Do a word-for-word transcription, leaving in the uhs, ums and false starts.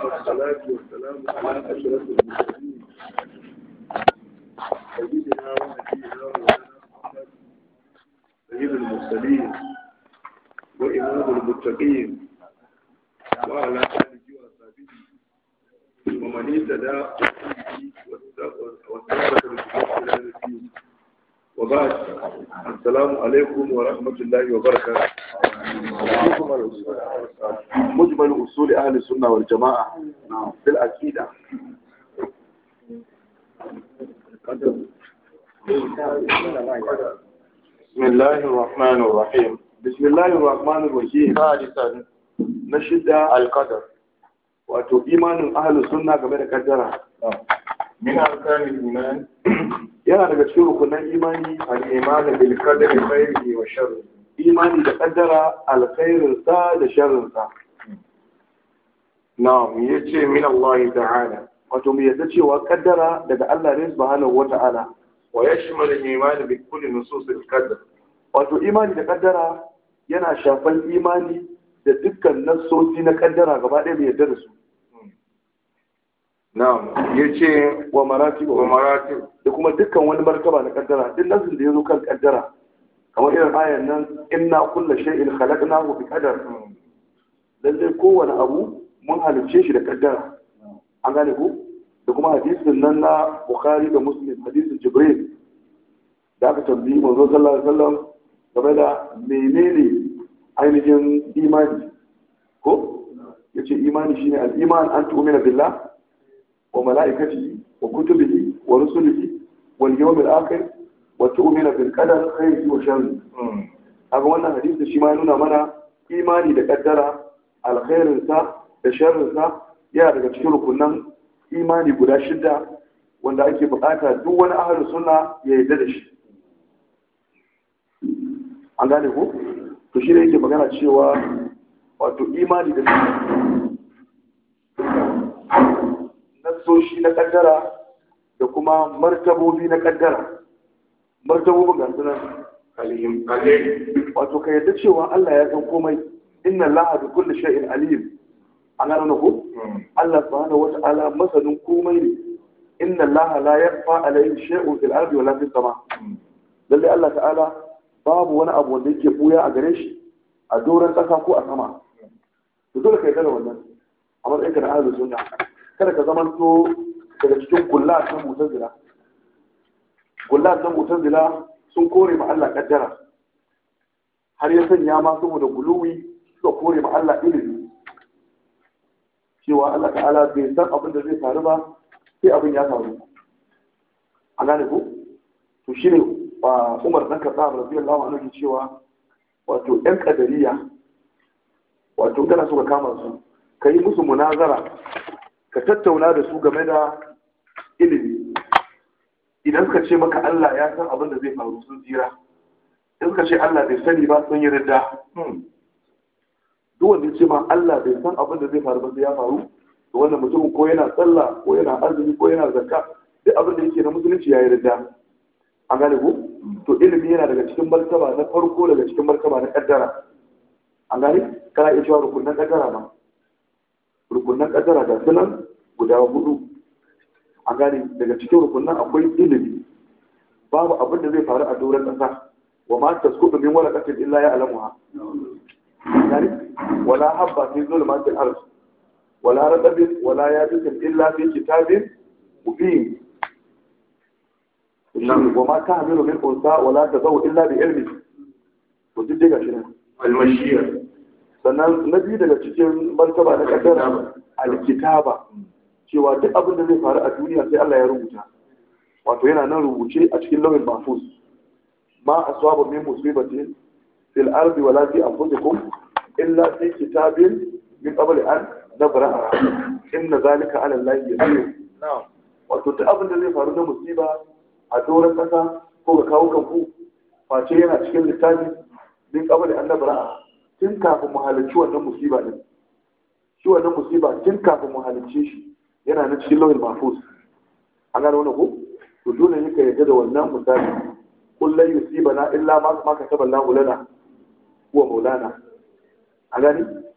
والصلاة والسلام على أشرف المرسلين سيدنا ونبينا ومولانا محمد سيد المرسلين وإمام المتقين وعلى آله وصحبه ومن اهتدى واستغفر بالله إلى الدين. وبعد، السلام عليكم ورحمة الله وبركاته. مجمل أصول أهل السنة والجماعة في العقيدة. بسم الله الرحمن الرحيم. بسم الله الرحمن الرحيم. ثالثا نشد القدر. wato imanin ahlus sunna game da kaddara min arkanil iman yana daga cikin rukunan imani al-iman bil qadari khairihi wa sharrihi, imani da kaddara alkhairin sa da sharrin sa. na'am, yace min Allah ta'ala, wato mu yadda cewa kaddara daga Allah ne subhanahu wata'ala, wa yashmal al-iman bi kulli nusus al-qadar. wato imani da kaddara yana shafan imani da dukkan nassosi na kaddara gaba ɗaya mu yadda da su. na'am, yace wa maratib wa maratib, da kuma dukkan wani martaba na kaddara, duk nasin da yazo kan kaddara kamar irin ayan nan inna kulla shay'in khalaqnahu bi qadar, lalle kowane abu mun halicce shi da kaddara. An gane ku? Da kuma hadisin nan na Bukhari da Muslim, hadisin Jibril da aka tambayi manzo sallallahu alaihi wasallam game da menene ainihin imani, ko yace imani shine al-iman an tu'mina billah wa mala'ikatihi wa kutubihi wa rusulihi wal yawmil akhir wa tu'mina bil qadar khairihi wa sharrihi. Kaga wannan hadisi shi ma ya nuna mana imani da kaddara alkhairin sa da sharrin sa yana daga cikin rukunan imani guda shida wanda ake bukata duk wani ahlus sunna ya yarda da shi. An gane ko? To shi ne yake magana cewa wato imani da nasoshi na kaddara da kuma martabobi na kaddara. Martabobin ga sunan alim alim, wato ka yarda cewa Allah ya san komai, inna Allaha bi kulli shay'in alim. An gano ko? Allah subhanahu wata'ala masanin komai ne. Inna Allaha la yakhfa alayhi shay'un fil ardi wala fis sama. Lalle Allah ta'ala babu wani abu wanda yake buya a gare shi a doron ƙasa ko a sama. To dole ka yarda da wannan a matsayin ka na ahlus sunna. Kada ka zama to daga cikin kullatan mutazila. Kullatan mutazila sun kore ma Allah kaddara. Har ya sanya ma saboda guluwi suka kore ma Allah ilimi. Cewa Allah ta'ala bai san abin da zai faru ba sai abin ya faru. A gane ko? To shine Umar dan Khattab radiyallahu anhu ke cewa wato ɗan kadariya, wato kana so ka kama su ka yi musu munazara, ka tattauna da su game da ilimi. Idan suka ce maka Allah ya san abin da zai faru sun tsira, in suka ce Allah bai sani ba sun yi ridda. Duk wanda ya ce ma Allah bai san abin da zai faru ba sai ya faru, to wannan mutum ko yana sallah ko yana azumi ko yana zakka, duk abin da yake na musulunci ya yi ridda. An gane ku? To ilimi yana daga cikin martaba na farko daga cikin martaba na kaddara. An gane? Kana iya cewa rukunan kaddara ma. Rukunan kaddara da sunan guda hudu. An gane? Daga cikin rukunan akwai ilimi. Babu abin da zai faru a doron ƙasa. Wa ma tasqutu min waraqatin illa ya'lamuha. An gane? Wala habba fi zulmatil ard. Wala radabin wala yabisin illa fi kitabin mubin. wa ma ta hamilu min unsa wala tazau illa bi ilmi. To duk daga shi ne al-mashiyah. Sannan na biyu daga cikin martaba na kaddara al-kitaba, cewa duk abin da zai faru a duniya sai Allah ya rubuta. Wato yana nan rubuce a cikin lauhin mahfuz. Ma aswaba min musibatin fil ardi wala fi anfusikum illa fi kitabin min qabl an nabra'a. Inna zalika 'ala Allahi yasir. Na'am. Wato duk abin da zai faru na musiba a doron ƙasa ko ga kawo kanku face yana cikin littafi min qabl an nabra'a, tun kafin mu halicci wannan musiba din. Shi wannan musiba tun kafin mu halicce shi yana na cikin lauhin mahfuz. An gano wannan ko? To dole ne ka yarda da wannan misali. Qul lan yusibana illa ma ma kataba Allahu lana huwa maulana. A gani